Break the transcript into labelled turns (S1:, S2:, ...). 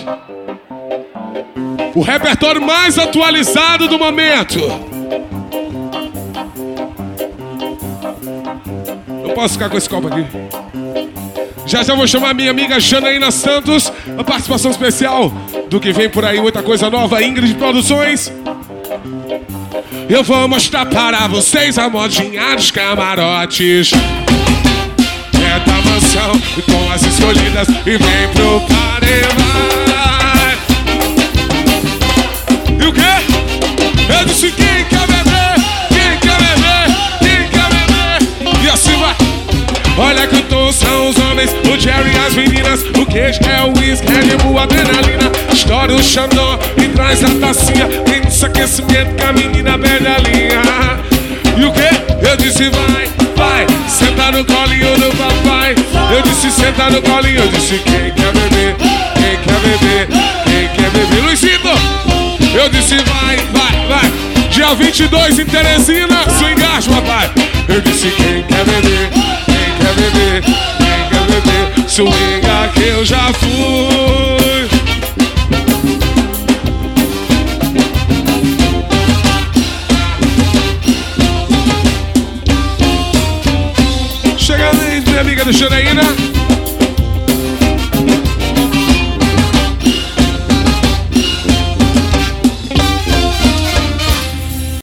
S1: Camarotes. O repertório mais atualizado do momento. Eu posso ficar com esse copo aqui. Já vou chamar minha amiga Janaína Santos, a participação especial do que vem por aí, muita coisa nova, Ingrid Produções. Eu vou mostrar para vocês a modinha dos camarotes. É da mansão e com as escolhidas e vem pro paredão. E o quê? Eu disse quem quer beber, quem quer beber, quem quer beber. E assim vai. Olha que o tom são os homens, o Jerry e as meninas. O queijo é o whisky, Red Bull, adrenalina. Estoura o Xandó e traz a tacinha. Tem esse aquecimento que a menina perde a linha. E o quê? Eu disse vai, vai, senta no colinho do papai. Eu disse senta no colinho, eu disse quem quer beber, quem quer beber, quem quer beber. Luizito, eu disse vai, vai, vai. Dia 22 em Teresina, swingaço, papai. Eu disse quem quer beber, quem quer beber, quem quer beber. Swinga que eu já fui. Chegando aí, minha amiga do Janaína.